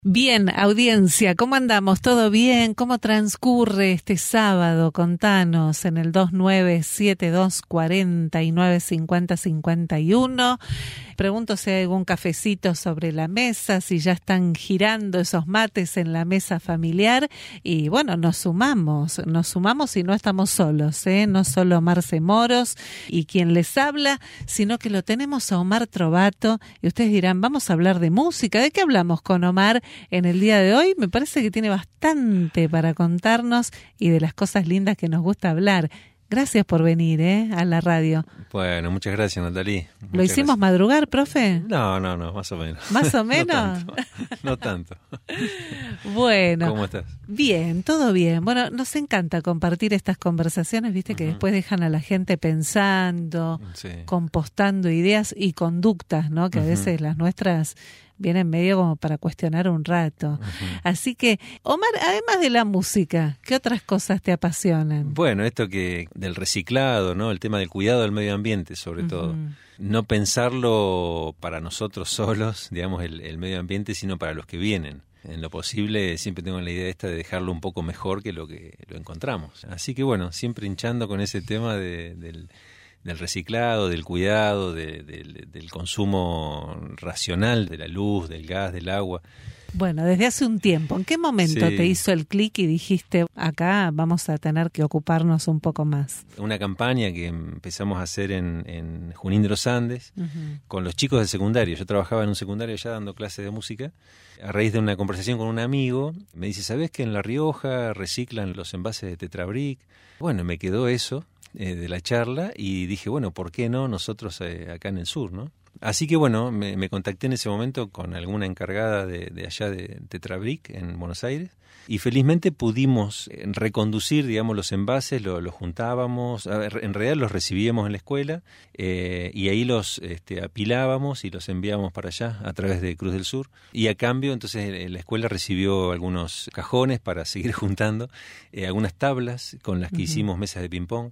Bien, audiencia, ¿cómo andamos? ¿Todo bien? ¿Cómo transcurre este sábado? Contanos en el 2972495051. Pregunto si hay algún cafecito sobre la mesa, si ya están girando esos mates en la mesa familiar. Y bueno, nos sumamos y no estamos solos, ¿eh? No solo Marce Moros y quien les habla, sino que lo tenemos a Omar Trovato. Y ustedes dirán, vamos a hablar de música. ¿De qué hablamos con Omar en el día de hoy? Me parece que tiene bastante para contarnos y de las cosas lindas que nos gusta hablar. Gracias por venir a la radio. Bueno, muchas gracias, Natalí. ¿Lo hicimos madrugar, profe? No, más o menos. ¿Más o menos? No tanto. Bueno. ¿Cómo estás? Bien, todo bien. Bueno, nos encanta compartir estas conversaciones, viste, que después dejan a la gente pensando, sí, compostando ideas y conductas, ¿no? Que a veces las nuestras vienen medio como para cuestionar un rato. Así que, Omar, además de la música, ¿qué otras cosas te apasionan? Bueno, esto que del reciclado, ¿no? El tema del cuidado del medio ambiente, sobre todo. No pensarlo para nosotros solos, digamos, el medio ambiente, sino para los que vienen. En lo posible siempre tengo la idea esta de dejarlo un poco mejor que lo encontramos. Así que bueno, siempre hinchando con ese tema del reciclado, del cuidado, del consumo racional de la luz, del gas, del agua. Bueno, desde hace un tiempo, ¿en qué momento te hizo el clic y dijiste, acá vamos a tener que ocuparnos un poco más? Una campaña que empezamos a hacer en Junín de los Andes con los chicos del secundario. Yo trabajaba en un secundario allá dando clases de música. A raíz de una conversación con un amigo, me dice, ¿sabés que en La Rioja reciclan los envases de Tetra Brick? Bueno, me quedó eso de la charla y dije, bueno, ¿por qué no nosotros acá en el sur, no? Así que bueno, me contacté en ese momento con alguna encargada de allá de Tetra Brick en Buenos Aires y felizmente pudimos reconducir, digamos, los envases, los juntábamos, en realidad los recibíamos en la escuela y ahí los apilábamos y los enviábamos para allá a través de Cruz del Sur y a cambio entonces la escuela recibió algunos cajones para seguir juntando, algunas tablas con las que hicimos mesas de ping-pong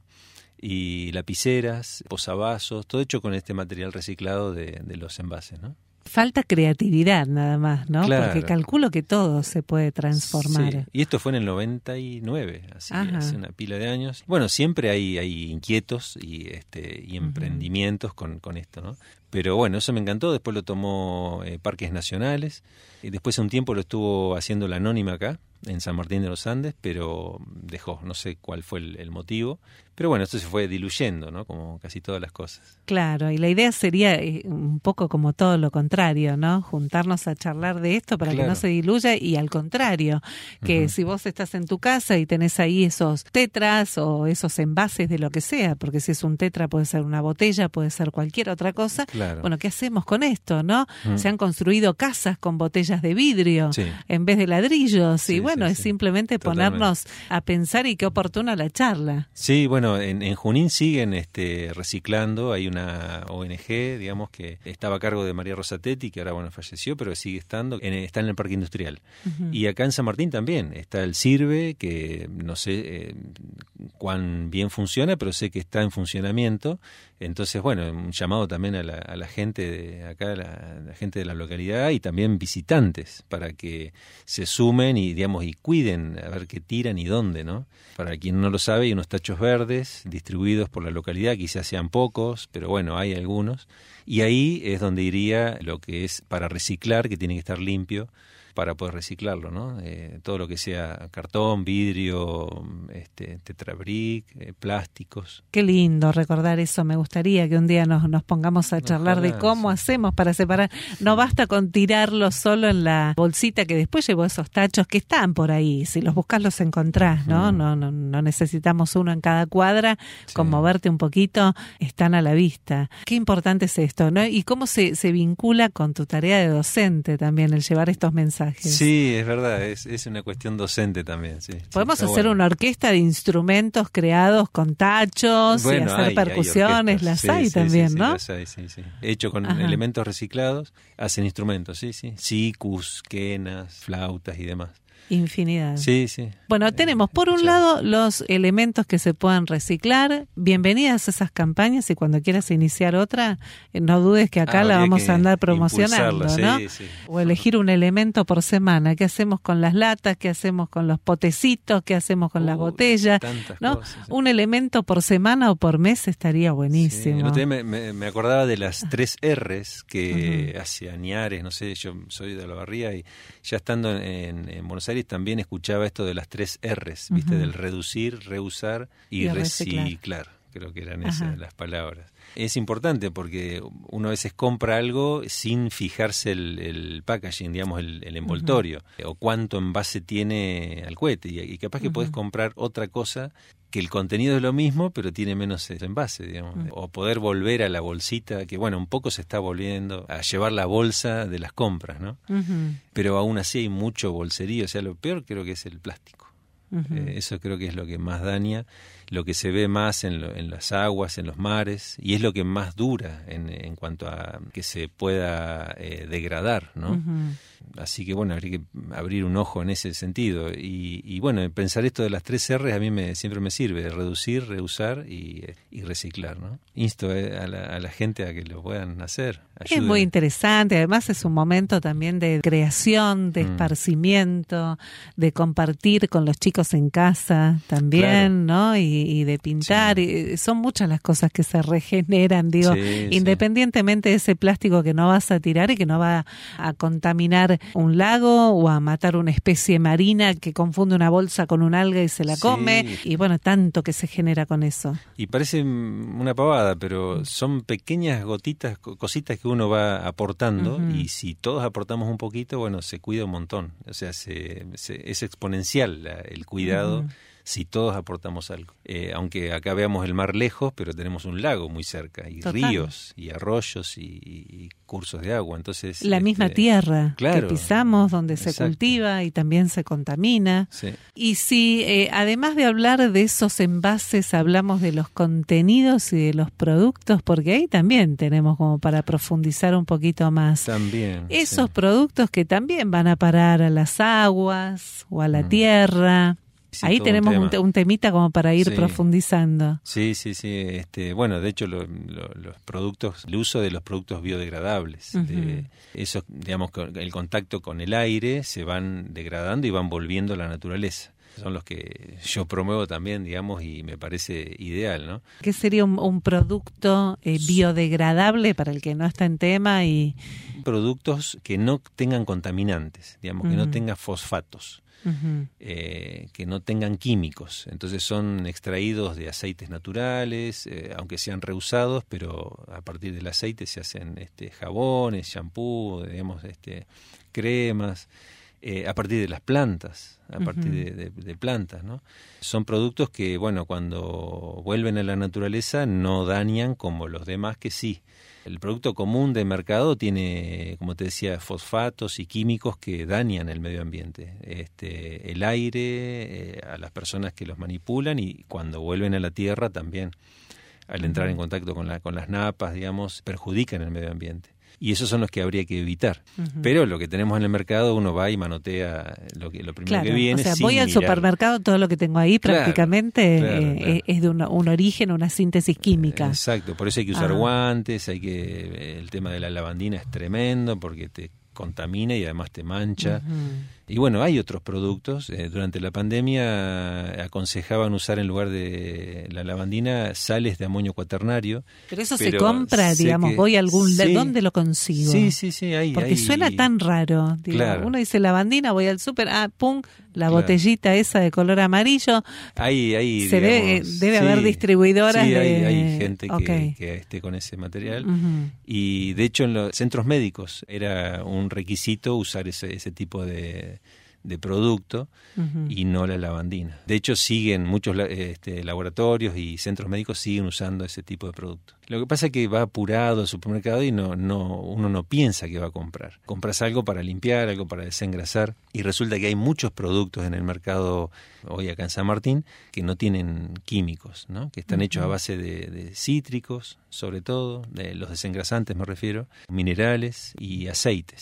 y lapiceras, posavasos, todo hecho con este material reciclado de los envases, ¿no? Falta creatividad nada más, ¿no? Claro. Porque calculo que todo se puede transformar. Sí. Y esto fue en el 99, así que hace una pila de años. Bueno, siempre hay inquietos y emprendimientos con esto, ¿no? Pero bueno, eso me encantó. Después lo tomó Parques Nacionales. Y después de un tiempo lo estuvo haciendo la Anónima acá, en San Martín de los Andes, pero dejó, no sé cuál fue el motivo. Pero bueno, esto se fue diluyendo, ¿no? Como casi todas las cosas. Claro, y la idea sería un poco como todo lo contrario, ¿no? Juntarnos a charlar de esto para que no se diluya y al contrario, que si vos estás en tu casa y tenés ahí esos tetras o esos envases de lo que sea, porque si es un tetra puede ser una botella, puede ser cualquier otra cosa, bueno, ¿qué hacemos con esto, no? Se han construido casas con botellas de vidrio en vez de ladrillos y bueno, es simplemente ponernos a pensar y qué oportuna la charla. Sí, bueno, en Junín siguen reciclando. Hay una ONG, digamos, que estaba a cargo de María Rosatetti, que ahora bueno falleció, pero sigue estando, está en el Parque Industrial. Y acá en San Martín también está el Sirve, que no sé cuán bien funciona, pero sé que está en funcionamiento. Entonces, bueno, un llamado también a la gente de acá, la gente de la localidad y también visitantes para que se sumen y, digamos, y cuiden a ver qué tiran y dónde, ¿no? Para quien no lo sabe, hay unos tachos verdes distribuidos por la localidad, quizás sean pocos, pero bueno, hay algunos. Y ahí es donde iría lo que es para reciclar, que tiene que estar limpio para poder reciclarlo, ¿no? Todo lo que sea cartón, vidrio, Tetra Brick, plásticos. Qué lindo recordar eso. Me gustaría que un día nos pongamos a charlar de cómo hacemos para separar. No basta con tirarlo solo en la bolsita que después llevó esos tachos que están por ahí. Si los buscas los encontrás, ¿no? No necesitamos uno en cada cuadra. Con moverte un poquito están a la vista. Qué importante es esto, ¿no? Y cómo se vincula con tu tarea de docente también el llevar estos mensajes. Sí, es verdad, es una cuestión docente también. Sí, podemos hacer una orquesta de instrumentos creados con tachos y hacer percusiones, las hay también, ¿no? Las hay, sí. Hecho con elementos reciclados, hacen instrumentos, sí. Sikus, quenas, flautas y demás. Infinidad. Sí, sí. Bueno, tenemos por un lado los elementos que se puedan reciclar. Bienvenidas a esas campañas y cuando quieras iniciar otra, no dudes que acá la vamos a andar promocionando, ¿no? Sí. O elegir un elemento por semana. ¿Qué hacemos con las latas? ¿Qué hacemos con los potecitos? ¿Qué hacemos con las botellas? ¿No? Cosas, sí. Un elemento por semana o por mes estaría buenísimo. Sí. El otro día me acordaba de las 3 R's que hacia Añares, no sé, yo soy de Olavarría y ya estando en Buenos Aires también escuchaba esto de las 3 R's, ¿viste? Del reducir, reusar y reciclar. Creo que eran esas las palabras. Es importante porque uno a veces compra algo sin fijarse el packaging, digamos, el envoltorio, o cuánto envase tiene al cohete. Y capaz que podés comprar otra cosa que el contenido es lo mismo, pero tiene menos envase, digamos. O poder volver a la bolsita, que bueno, un poco se está volviendo a llevar la bolsa de las compras, ¿no? Pero aún así hay mucho bolserío. O sea, lo peor creo que es el plástico. Eso creo que es lo que más daña, lo que se ve más en las aguas, en los mares, y es lo que más dura en cuanto a que se pueda degradar, ¿no? Así que bueno, habría que abrir un ojo en ese sentido. Y bueno, pensar esto de las 3 R's a mí siempre me sirve: reducir, reusar y reciclar, ¿no? Insto a la gente a que lo puedan hacer. Ayuden. Es muy interesante, además es un momento también de creación, de esparcimiento, de compartir con los chicos en casa también, ¿no? Y de pintar. Sí. Y son muchas las cosas que se regeneran, digo, independientemente de ese plástico que no vas a tirar y que no va a contaminar un lago o a matar una especie marina que confunde una bolsa con un alga y se la come. Y bueno, tanto que se genera con eso. Y parece una pavada, pero son pequeñas gotitas, cositas que uno va aportando, y si todos aportamos un poquito, bueno, se cuida un montón. O sea, es exponencial el cuidado. Si todos aportamos algo. Aunque acá veamos el mar lejos, pero tenemos un lago muy cerca, y ríos, y arroyos, y cursos de agua. Entonces la misma tierra que pisamos, donde se cultiva y también se contamina. Sí. Y si además de hablar de esos envases, hablamos de los contenidos y de los productos, porque ahí también tenemos como para profundizar un poquito más. También. Esos productos que también van a parar a las aguas o a la tierra. Sí, ahí tenemos un temita como para ir profundizando. Sí. Bueno, de hecho los productos, el uso de los productos biodegradables, eso, digamos, el contacto con el aire, se van degradando y van volviendo a la naturaleza. Son los que yo promuevo también, digamos, y me parece ideal, ¿no? ¿Qué sería un producto biodegradable para el que no está en tema? Productos que no tengan contaminantes, digamos, que no tengan fosfatos. Que no tengan químicos. Entonces son extraídos de aceites naturales, aunque sean reusados, pero a partir del aceite se hacen jabones, shampoo, digamos, cremas, a partir de las plantas, a partir de plantas, ¿no? Son productos que, bueno, cuando vuelven a la naturaleza no dañan como los demás que sí. El producto común de mercado tiene, como te decía, fosfatos y químicos que dañan el medio ambiente, el aire, a las personas que los manipulan, y cuando vuelven a la tierra también, al entrar en contacto con las napas, digamos, perjudican el medio ambiente. Y esos son los que habría que evitar. Pero lo que tenemos en el mercado, uno va y manotea lo primero que viene. O sea, voy al supermercado, todo lo que tengo ahí prácticamente es de un origen, una síntesis química. Exacto, por eso hay que usar guantes, el tema de la lavandina es tremendo porque te contamina y además te mancha. Y bueno, hay otros productos. Durante la pandemia aconsejaban usar en lugar de la lavandina sales de amonio cuaternario. Pero eso se compra, digamos, voy a algún lugar. ¿Dónde lo consigo? Sí, ahí. Porque suena tan raro. Digo, uno dice lavandina, voy al súper, pum, la botellita esa de color amarillo. Ahí debe haber distribuidoras. Sí, hay gente que esté con ese material. Y de hecho en los centros médicos era un requisito usar ese tipo de producto y no la lavandina. De hecho, siguen muchos laboratorios y centros médicos siguen usando ese tipo de producto. Lo que pasa es que va apurado al supermercado y uno no piensa que va a comprar. Compras algo para limpiar, algo para desengrasar, y resulta que hay muchos productos en el mercado hoy acá en San Martín que no tienen químicos, ¿no? Que están hechos a base de cítricos, sobre todo, de los desengrasantes me refiero, minerales y aceites.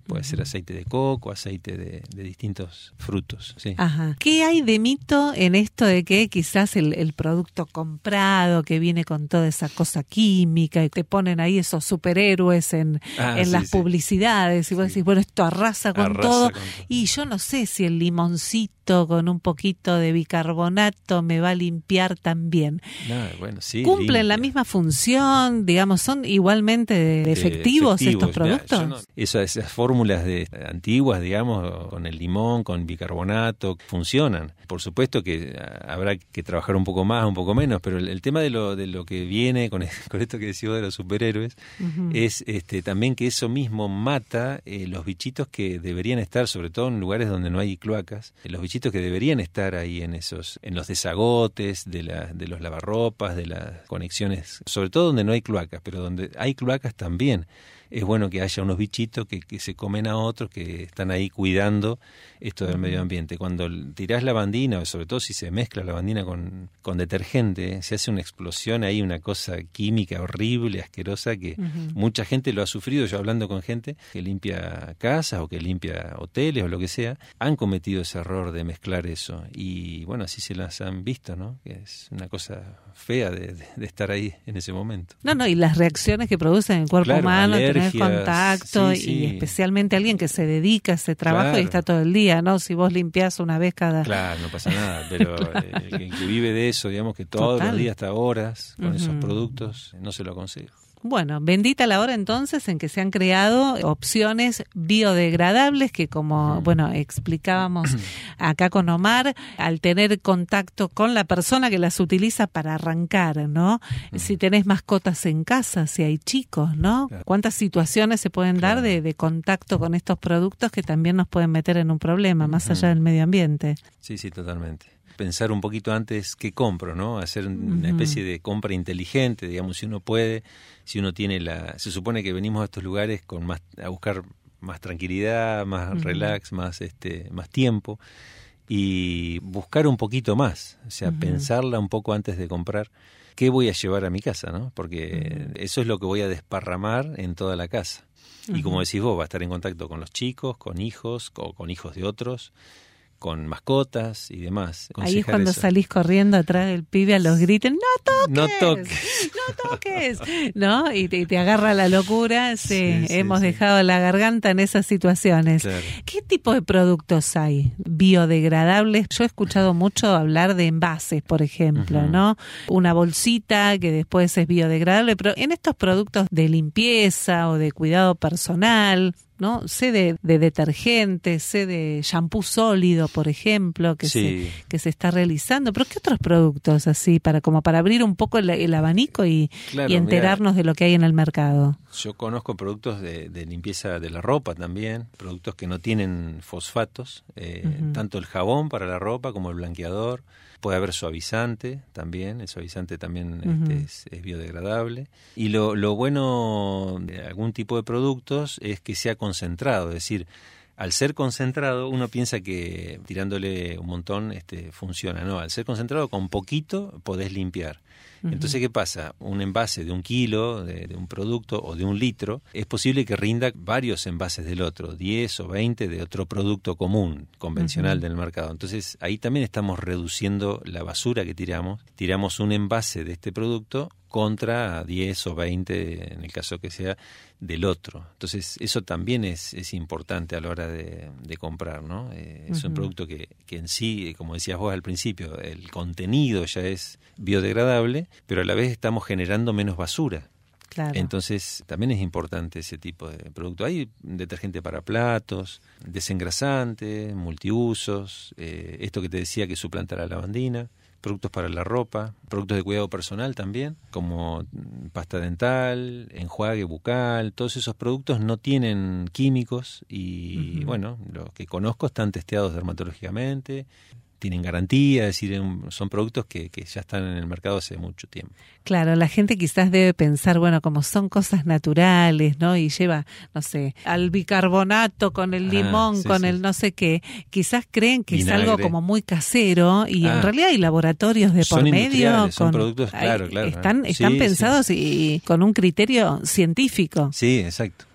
Puede ser aceite de coco, aceite de distintos frutos. Sí. Ajá. ¿Qué hay de mito en esto de que quizás el producto comprado que viene con toda esa cosa química y te ponen ahí esos superhéroes en las publicidades y vos decís, bueno, esto arrasa con todo? Y yo no sé si el limoncito con un poquito de bicarbonato me va a limpiar también. Bueno, sí, ¿Cumplen la misma función? Digamos, ¿son igualmente efectivos estos productos? Esas fórmulas antiguas, digamos, con el limón, con bicarbonato, funcionan. Por supuesto que habrá que trabajar un poco más, un poco menos, pero el tema de lo que viene con esto que decís vos de los superhéroes, es también que eso mismo mata los bichitos que deberían estar, sobre todo en lugares donde no hay cloacas, los bichitos que deberían estar ahí en los desagotes de los lavarropas, de las conexiones, sobre todo donde no hay cloacas, pero donde hay cloacas también. Es bueno que haya unos bichitos que se comen a otros, que están ahí cuidando esto del medio ambiente. Cuando tirás lavandina, o sobre todo si se mezcla lavandina con detergente, se hace una explosión ahí, una cosa química horrible, asquerosa, que mucha gente lo ha sufrido. Yo hablando con gente que limpia casas o que limpia hoteles o lo que sea, han cometido ese error de mezclar eso. Y bueno, así se las han visto, ¿no? Que es una cosa fea de estar ahí en ese momento. No, y las reacciones que producen en el cuerpo humano, tener contacto, y especialmente alguien que se dedica a ese trabajo y está todo el día, ¿no? Si vos limpiás una vez cada... Claro, no pasa nada, pero el que vive de eso, digamos que todos los días hasta horas con esos productos, no se lo aconsejo. Bueno, bendita la hora entonces en que se han creado opciones biodegradables que, como explicábamos acá con Omar, al tener contacto con la persona que las utiliza para arrancar, ¿no? Si tenés mascotas en casa, si hay chicos, ¿no? Claro. ¿Cuántas situaciones se pueden dar de contacto con estos productos que también nos pueden meter en un problema, más allá del medio ambiente? Sí, totalmente. Pensar un poquito antes qué compro, ¿no? Hacer una especie de compra inteligente, digamos, si uno puede, si uno tiene se supone que venimos a estos lugares a buscar más tranquilidad, más relax, más tiempo, y buscar un poquito más, o sea, pensarla un poco antes de comprar qué voy a llevar a mi casa, ¿no? Porque eso es lo que voy a desparramar en toda la casa. Y como decís vos, va a estar en contacto con los chicos, con hijos, o con hijos de otros, con mascotas y demás. Ahí es cuando salís corriendo atrás del pibe a los gritos, ¡no toques! ¿No? Y te agarra la locura. Sí, hemos dejado la garganta en esas situaciones. Claro. ¿Qué tipo de productos hay biodegradables? Yo he escuchado mucho hablar de envases, por ejemplo, ¿no? Una bolsita que después es biodegradable, pero en estos productos de limpieza o de cuidado personal, ¿no? Sé de detergentes, sé de shampoo sólido, por ejemplo, que se está realizando. Pero ¿qué otros productos así para abrir un poco el abanico y enterarnos de lo que hay en el mercado? Yo conozco productos de limpieza de la ropa también, productos que no tienen fosfatos, tanto el jabón para la ropa como el blanqueador. Puede haber suavizante también, el suavizante también es biodegradable. Y lo bueno de algún tipo de productos es que sea concentrado, es decir, al ser concentrado uno piensa que tirándole un montón funciona, no, al ser concentrado con poquito podés limpiar. Entonces, ¿qué pasa? Un envase de 1 kilo de un producto o de 1 litro, es posible que rinda varios envases del otro, 10 o 20 de otro producto común, convencional del mercado. Entonces, ahí también estamos reduciendo la basura que tiramos. Tiramos un envase de este producto contra 10 o 20, en el caso que sea, del otro. Entonces, eso también es importante a la hora de comprar, ¿no? Es un producto que en sí, como decías vos al principio, el contenido ya es biodegradable, pero a la vez estamos generando menos basura. Claro. Entonces, también es importante ese tipo de producto. Hay detergente para platos, desengrasante, multiusos, esto que te decía que suplanta la lavandina, productos para la ropa, productos de cuidado personal también, como pasta dental, enjuague bucal. Todos esos productos no tienen químicos y, bueno, los que conozco están testeados dermatológicamente, tienen garantía, es decir, son productos que ya están en el mercado hace mucho tiempo. Claro, la gente quizás debe pensar, bueno, como son cosas naturales, ¿no? Y lleva, no sé, al bicarbonato con el limón, el no sé qué. Quizás creen que vinagre. Es algo como muy casero y en realidad hay laboratorios de por medio. Son productos, claro. Están pensados y con un criterio científico. Sí, exacto.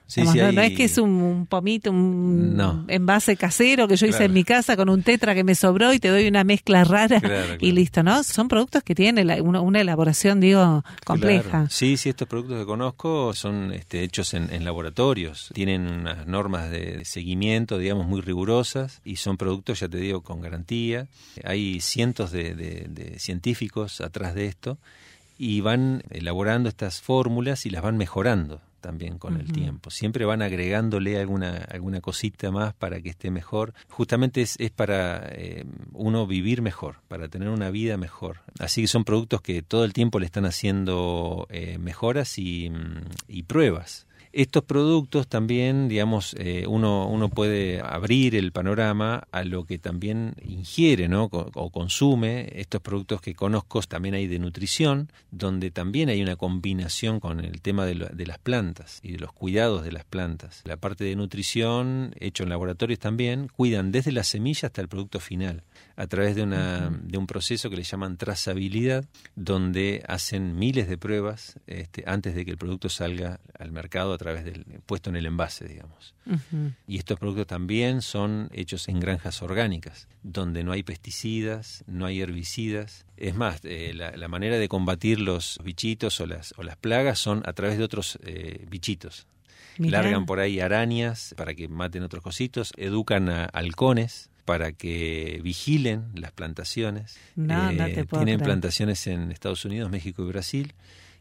Sí, Digamos, sí, no es que es un pomito, un envase casero que yo hice en mi casa con un tetra que me sobró y te doy una mezcla rara y listo, ¿no? Son productos que tienen una elaboración, digo, compleja. Claro. Sí, estos productos que conozco son hechos en laboratorios, tienen unas normas de seguimiento, digamos, muy rigurosas y son productos, ya te digo, con garantía. Hay cientos de científicos atrás de esto y van elaborando estas fórmulas y las van mejorando también con el tiempo. Siempre van agregándole alguna cosita más para que esté mejor. Justamente es para uno vivir mejor, para tener una vida mejor. Así que son productos que todo el tiempo le están haciendo mejoras y pruebas. Estos productos también, digamos, uno puede abrir el panorama a lo que también ingiere, ¿no? O consume. Estos productos que conozco también hay de nutrición, donde también hay una combinación con el tema de las plantas y de los cuidados de las plantas. La parte de nutrición, hecho en laboratorios también, cuidan desde la semilla hasta el producto final, a través de un proceso que le llaman trazabilidad, donde hacen miles de pruebas antes de que el producto salga al mercado a través del puesto en el envase, digamos. Y estos productos también son hechos en granjas orgánicas, donde no hay pesticidas, no hay herbicidas. Es más, la manera de combatir los bichitos o las plagas son a través de otros bichitos. Mirá. Largan por ahí arañas para que maten otros cositos, educan a halcones para que vigilen las plantaciones. No te puedo tienen creer. Plantaciones en Estados Unidos, México y Brasil.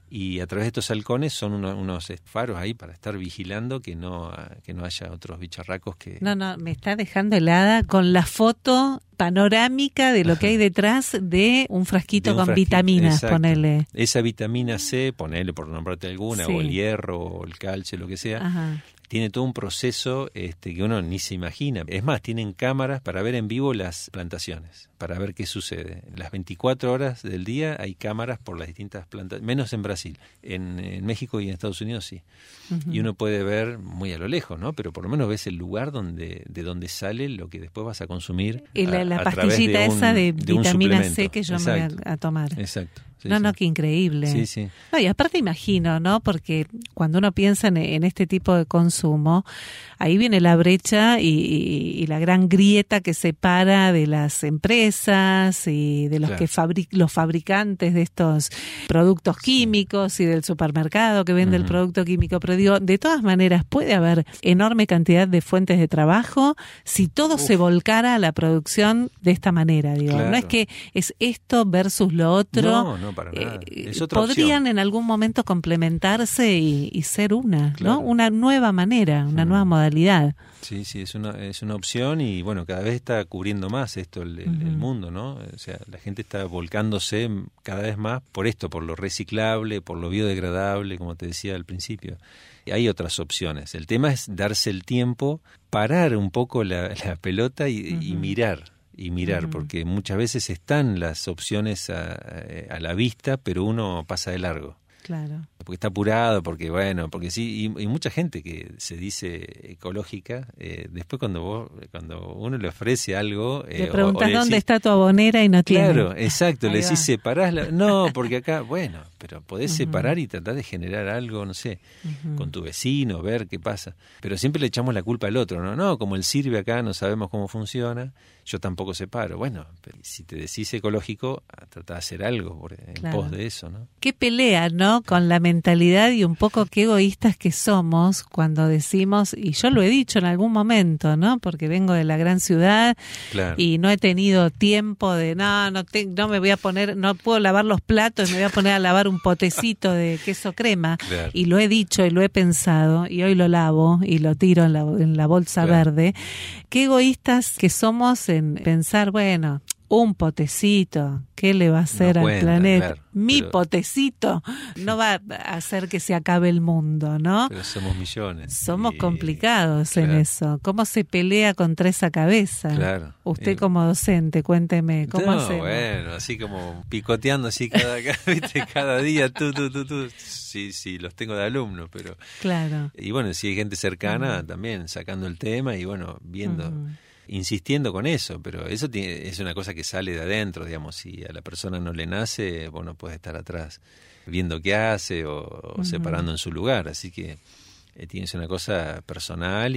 Y a través de estos halcones son unos faros ahí para estar vigilando que no haya otros bicharracos que... No, me está dejando helada con la foto panorámica de lo que hay detrás de un frasquito con vitaminas, exacto. Ponele. Esa vitamina C, ponele por nombrarte alguna, Sí. o el hierro, o el calcio, lo que sea. Ajá. Tiene todo un proceso que uno ni se imagina. Es más, tienen cámaras para ver en vivo las plantaciones, para ver qué sucede. Las 24 horas del día hay cámaras por las distintas plantas, menos en Brasil. En México y en Estados Unidos sí. Y uno puede ver muy a lo lejos, ¿no? Pero por lo menos ves el lugar de donde sale lo que después vas a consumir. Y la a pastillita esa de vitamina C que yo Exacto. me voy a tomar. Exacto. Sí, No, qué increíble. Sí, sí. No, y aparte imagino, ¿no? Porque cuando uno piensa en este tipo de consumo, ahí viene la brecha y la gran grieta que separa de las empresas y de los Claro. los fabricantes de estos productos químicos y del supermercado que vende el producto químico. Pero digo, de todas maneras, puede haber enorme cantidad de fuentes de trabajo si todo se volcara a la producción de esta manera. Digo, Claro. no es que es esto versus lo otro. No, para nada. Es otra podrían opción. en algún momento complementarse y ser una, Claro. ¿no? Una nueva manera, una nueva modalidad. Sí, es una opción y bueno, cada vez está cubriendo más esto el mundo, ¿no? O sea, la gente está volcándose cada vez más por esto, por lo reciclable, por lo biodegradable, como te decía al principio. Hay otras opciones. El tema es darse el tiempo, parar un poco la pelota y mirar. Porque muchas veces están las opciones a la vista, pero uno pasa de largo. Claro. Porque está apurado, porque sí, y mucha gente que se dice ecológica, después cuando uno le ofrece algo... Le preguntas dónde está tu abonera y no tiene. Claro, exacto, Ahí le va. decís separás no, porque acá, bueno, pero podés separar y tratar de generar algo, no sé, con tu vecino, ver qué pasa. Pero siempre le echamos la culpa al otro, ¿no? Como él sirve acá, no sabemos cómo funciona, yo tampoco separo. Bueno, pero si te decís ecológico, trata de hacer algo en pos de eso, ¿no? Qué pelea, ¿no? Con la mentalidad y un poco qué egoístas que somos cuando decimos, y yo lo he dicho en algún momento, ¿no? Porque vengo de la gran ciudad Claro. y no he tenido tiempo de, no me voy a poner, no puedo lavar los platos, me voy a poner a lavar un potecito de queso crema. Claro. Y lo he dicho y lo he pensado y hoy lo lavo y lo tiro en la bolsa verde. Qué egoístas que somos en pensar, bueno, un potecito, ¿qué le va a hacer No al cuenta, planeta? claro, Mi pero- potecito no va a hacer que se acabe el mundo, ¿no? Pero somos millones. Somos Y- complicados en claro. eso. ¿Cómo se pelea contra esa cabeza? Claro. Usted como docente, cuénteme, ¿cómo No, hacemos? bueno, así como picoteando así cada día, tú. Sí, los tengo de alumnos, pero... Claro. Y bueno, si hay gente cercana, también sacando el tema y bueno, viendo... Insistiendo con eso, pero eso es una cosa que sale de adentro, digamos, si a la persona no le nace, vos no puedes estar atrás viendo qué hace o separando en su lugar, así que Tienes una cosa personal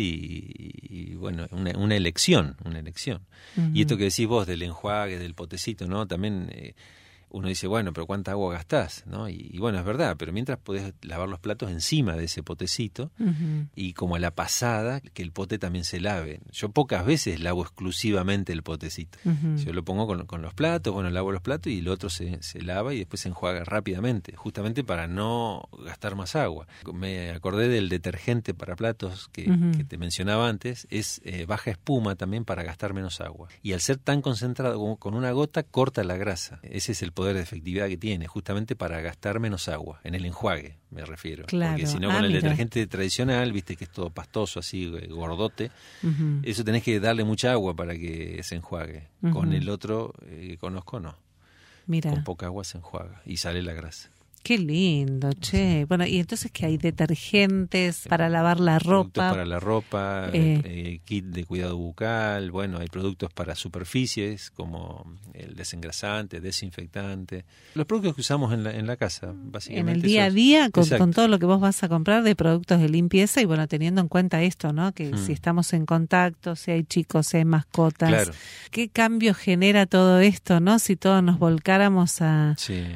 y bueno, una elección. Uh-huh. Y esto que decís vos del enjuague, del potecito, ¿no? También uno dice, bueno, pero ¿cuánta agua gastás? ¿No? Y bueno, es verdad, pero mientras podés lavar los platos encima de ese potecito, uh-huh, y como a la pasada, que el pote también se lave. Yo pocas veces lavo exclusivamente el potecito. Uh-huh. Yo lo pongo con los platos, bueno, lavo los platos y el otro se lava y después se enjuaga rápidamente, justamente para no gastar más agua. Me acordé del detergente para platos que te mencionaba antes, es baja espuma también para gastar menos agua. Y al ser tan concentrado como con una gota, corta la grasa. Ese es el poder de efectividad que tiene, justamente para gastar menos agua, en el enjuague me refiero. Claro. Porque si no con el detergente tradicional, viste que es todo pastoso, así gordote, uh-huh, eso tenés que darle mucha agua para que se enjuague. Uh-huh. Con el otro que conozco no. Mira. Con poca agua se enjuaga y sale la grasa. Qué lindo, che. Sí. Bueno, y entonces que hay detergentes para lavar la ropa. Productos para la ropa, kit de cuidado bucal, bueno, hay productos para superficies como el desengrasante, desinfectante. Los productos que usamos en la casa, básicamente. En el día a día, con todo lo que vos vas a comprar de productos de limpieza y bueno, teniendo en cuenta esto, ¿no? Que si estamos en contacto, si hay chicos, si hay mascotas. Claro. ¿Qué cambio genera todo esto, no? Si todos nos volcáramos a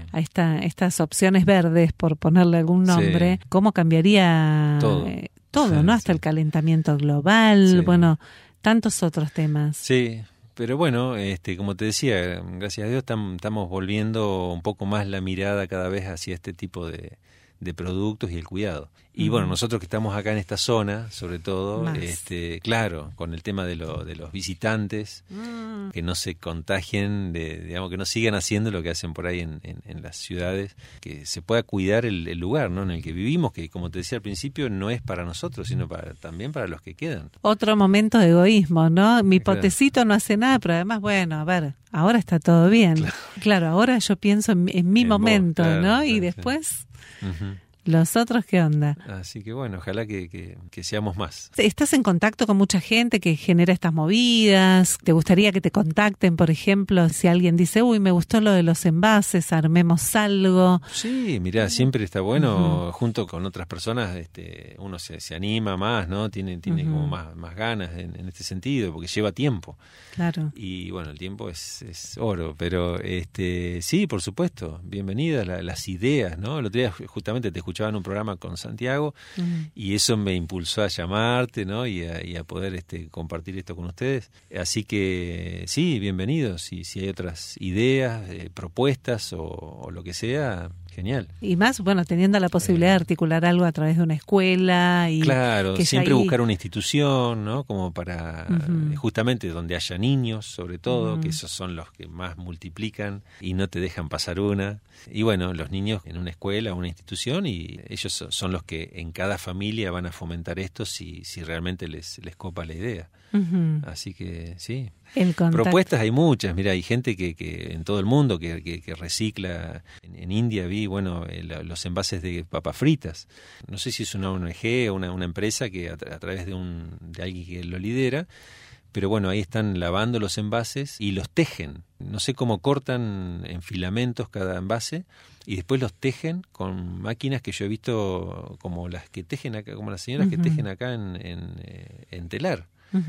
estas opciones verdes, por ponerle algún nombre, sí, ¿cómo cambiaría todo, ¿no? Hasta el calentamiento global, bueno, tantos otros temas. Sí, pero bueno, como te decía, gracias a Dios estamos volviendo un poco más la mirada cada vez hacia este tipo de productos y el cuidado. Y bueno, nosotros que estamos acá en esta zona, sobre todo, claro, con el tema de los visitantes, que no se contagien, digamos, que no sigan haciendo lo que hacen por ahí en las ciudades, que se pueda cuidar el lugar, ¿no? En el que vivimos, que como te decía al principio, no es para nosotros, sino también para los que quedan. Otro momento de egoísmo, ¿no? Mi potecito no hace nada, pero además, bueno, a ver, ahora está todo bien. Claro, ahora yo pienso en mi momento, vos, claro, ¿no? Y después... Uh-huh. ¿Los otros qué onda? Así que bueno, ojalá que seamos más. ¿Estás en contacto con mucha gente que genera estas movidas? ¿Te gustaría que te contacten, por ejemplo, si alguien dice, uy, me gustó lo de los envases, armemos algo? Sí, mirá, siempre está bueno, junto con otras personas, uno se anima más, ¿no? Tiene como más ganas en este sentido, porque lleva tiempo. Claro. Y bueno, el tiempo es oro, pero sí, por supuesto, bienvenidas las ideas, ¿no? El otro día justamente te escuchaba en un programa con Santiago y eso me impulsó a llamarte, ¿no? Y a poder compartir esto con ustedes. Así que sí, bienvenidos. Y si hay otras ideas, propuestas o lo que sea, genial. Y más, bueno, teniendo la posibilidad de articular algo a través de una escuela. Y claro, que siempre buscar una institución, ¿no? Como para justamente donde haya niños, sobre todo, que esos son los que más multiplican y no te dejan pasar una. Y bueno, los niños en una escuela o una institución, y ellos son los que en cada familia van a fomentar esto si realmente les copa la idea. Así que sí. Propuestas hay muchas, mira, hay gente que en todo el mundo que recicla. En India vi, bueno, los envases de papas fritas. No sé si es una ONG o una empresa que a través de alguien que lo lidera, pero bueno, ahí están lavando los envases y los tejen. No sé cómo cortan en filamentos cada envase y después los tejen con máquinas que yo he visto como las que tejen acá, como las señoras que tejen acá en telar.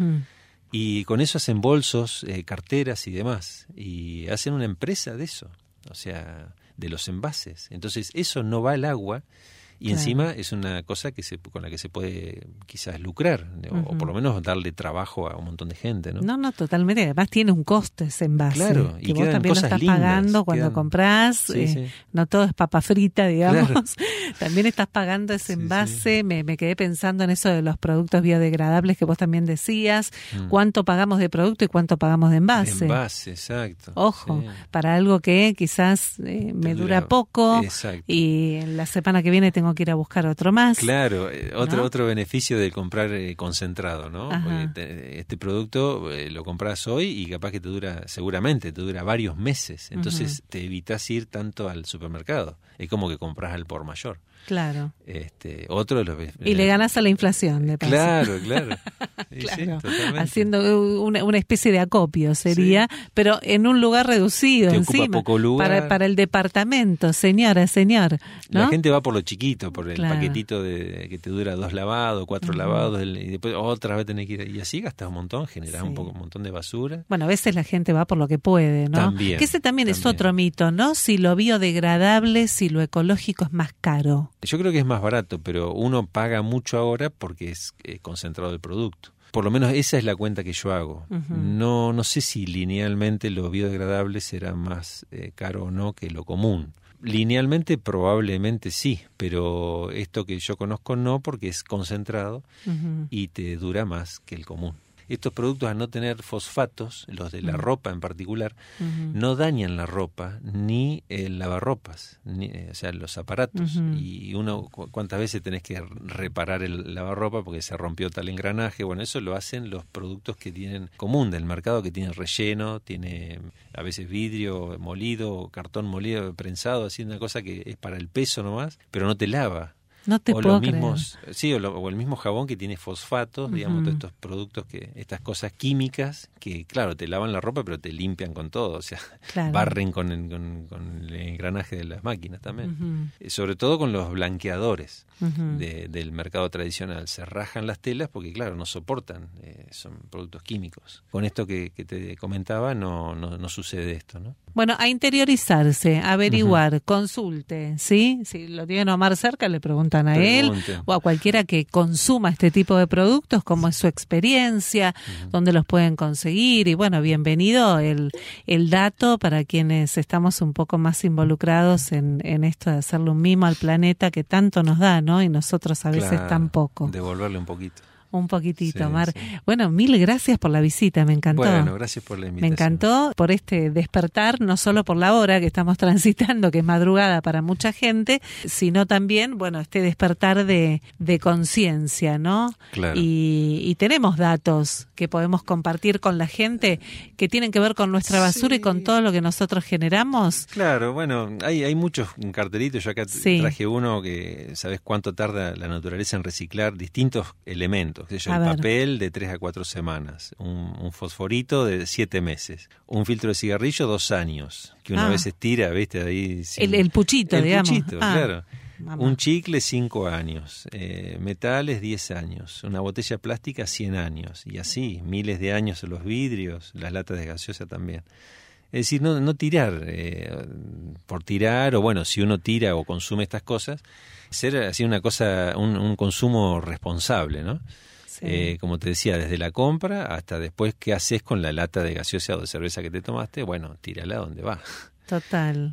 Y con eso hacen bolsos, carteras y demás. Y hacen una empresa de eso, o sea, de los envases. Entonces eso no va al agua y encima es una cosa con la que se puede quizás lucrar, o por lo menos darle trabajo a un montón de gente, ¿no? No, totalmente. Además tiene un costo ese envase. Claro, que vos también lo estás pagando cuando comprás. Sí. No todo es papa frita, digamos. Claro. También estás pagando ese envase. Sí. Me quedé pensando en eso de los productos biodegradables que vos también decías. ¿Cuánto pagamos de producto y cuánto pagamos de envase? De envase, exacto. Ojo, para algo que quizás me dura poco. Exacto. Y la semana que viene tengo que ir a buscar otro más. Claro, otro beneficio de comprar concentrado, ¿no? Porque este producto lo compras hoy y capaz que seguramente te dura varios meses. Entonces te evitas ir tanto al supermercado. Es como que compras al por mayor. Claro. Otro de los y le ganas a la inflación, de paso. Claro. Claro. Sí, totalmente. Haciendo una especie de acopio sería, pero en un lugar reducido te encima. Ocupa poco lugar. Para el departamento, señora, señor, ¿no? La gente va por lo chiquito. rapidito por el paquetito que te dura 2 lavados, 4 lavados, y después otra vez tenés que ir, y así gastas un montón, generás un montón de basura. Bueno, a veces la gente va por lo que puede, ¿no? También, que ese también es otro mito, ¿no? Si lo biodegradable, si lo ecológico es más caro. Yo creo que es más barato, pero uno paga mucho ahora porque es concentrado el producto. Por lo menos esa es la cuenta que yo hago. No sé si linealmente lo biodegradable será más caro o no que lo común. Linealmente probablemente sí, pero esto que yo conozco no, porque es concentrado y te dura más que el común. Estos productos, al no tener fosfatos, los de la ropa en particular, no dañan la ropa ni el lavarropas, o sea, los aparatos. Y uno, ¿cuántas veces tenés que reparar el lavarropa porque se rompió tal engranaje? Bueno, eso lo hacen los productos que tienen común del mercado, que tienen relleno, tiene a veces vidrio molido, cartón molido, prensado, así una cosa que es para el peso nomás, pero no te lava. No te puedo creer. Sí, o el mismo jabón que tiene fosfatos, digamos, todos estos productos, estas cosas químicas que, claro, te lavan la ropa, pero te limpian con todo, o sea, barren con el engranaje de las máquinas también. Sobre todo con los blanqueadores del mercado tradicional. Se rajan las telas porque, claro, no soportan, son productos químicos. Con esto que te comentaba no sucede esto, ¿no? Bueno, a interiorizarse, averiguar, consulte, ¿sí? Si lo tienen a Omar cerca, le preguntan a él o a cualquiera que consuma este tipo de productos, cómo es su experiencia, dónde los pueden conseguir. Y bueno, bienvenido el dato para quienes estamos un poco más involucrados en esto de hacerle un mimo al planeta que tanto nos da, ¿no? Y nosotros a veces tan poco. Devolverle un poquito. Un poquitito, Omar. Sí. Bueno, 1000 gracias por la visita, me encantó. Bueno, gracias por la invitación. Me encantó por este despertar, no solo por la hora que estamos transitando, que es madrugada para mucha gente, sino también, bueno, este despertar de conciencia, ¿no? Claro. Y tenemos datos que podemos compartir con la gente que tienen que ver con nuestra basura y con todo lo que nosotros generamos. Claro, bueno, hay muchos cartelitos. Yo acá traje uno que, ¿sabés cuánto tarda la naturaleza en reciclar distintos elementos? El papel de 3 a 4 semanas, un fosforito de 7 meses, un filtro de cigarrillo 2 años, que una vez tira, ¿viste? Ahí el puchito, digamos. El puchito, claro. Mamá. Un chicle 5 años, metales 10 años, una botella plástica 100 años, y así, miles de años en los vidrios, las latas de gaseosa también. Es decir, no tirar por tirar, o bueno, si uno tira o consume estas cosas, ser así una cosa, un consumo responsable, ¿no? Sí. Como te decía, desde la compra hasta después qué haces con la lata de gaseosa o de cerveza que te tomaste, bueno, tírala donde va. Total.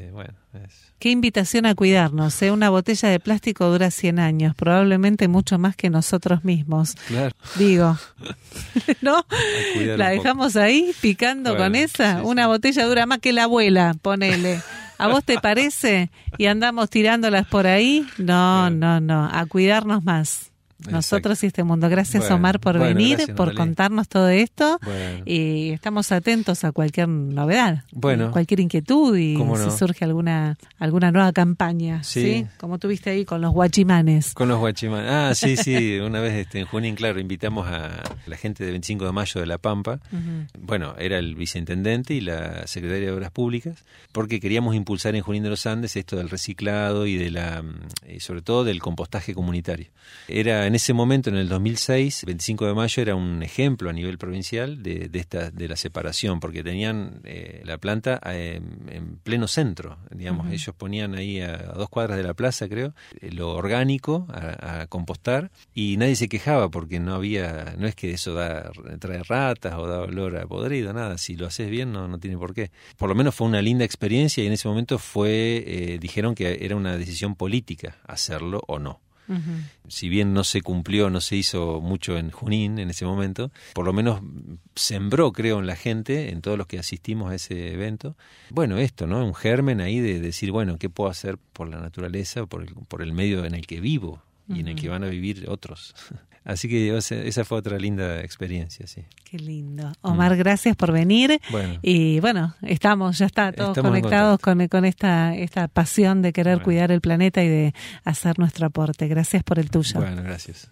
Qué invitación a cuidarnos, ¿eh? Una botella de plástico dura 100 años, probablemente mucho más que nosotros mismos. Claro. Digo, ¿no? La dejamos ahí picando con esa. Una botella dura más que la abuela, ponele. ¿A vos te parece? Y andamos tirándolas por ahí. No, a cuidarnos más. Nosotros y este mundo. Gracias, Omar, por venir, por contarnos todo esto. Y estamos atentos a cualquier novedad, cualquier inquietud y si surge alguna nueva campaña, ¿sí? Como tuviste ahí con los guachimanes. Con los guachimanes. Sí. Una vez en Junín, claro, invitamos a la gente de 25 de mayo de La Pampa. Bueno, era el viceintendente y la secretaria de Obras Públicas, porque queríamos impulsar en Junín de los Andes esto del reciclado y sobre todo del compostaje comunitario. Era en ese momento, en el 2006, 25 de mayo era un ejemplo a nivel provincial de la separación, porque tenían la planta en pleno centro, digamos. Ellos ponían ahí a 2 cuadras de la plaza, creo, lo orgánico a compostar, y nadie se quejaba porque no es que eso trae ratas o da olor a podrido, nada. Si lo haces bien no tiene por qué. Por lo menos fue una linda experiencia, y en ese momento dijeron que era una decisión política hacerlo o no. Si bien no se cumplió, no se hizo mucho en Junín en ese momento, por lo menos sembró, creo, en la gente, en todos los que asistimos a ese evento, bueno, esto, ¿no? Un germen ahí de decir, bueno, ¿qué puedo hacer por la naturaleza, por el medio en el que vivo y en el que van a vivir otros? Así que esa fue otra linda experiencia, sí. Qué lindo. Omar, gracias por venir. Y bueno, estamos todos conectados con esta pasión de querer cuidar el planeta y de hacer nuestro aporte. Gracias por el tuyo. Bueno, gracias.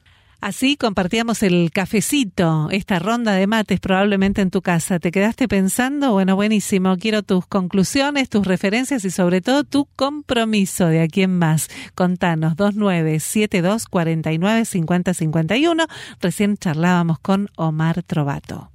Así compartíamos el cafecito, esta ronda de mates probablemente en tu casa. ¿Te quedaste pensando? Bueno, buenísimo. Quiero tus conclusiones, tus referencias y sobre todo tu compromiso de aquí en más. Contanos 2972495051. Recién charlábamos con Omar Trovato.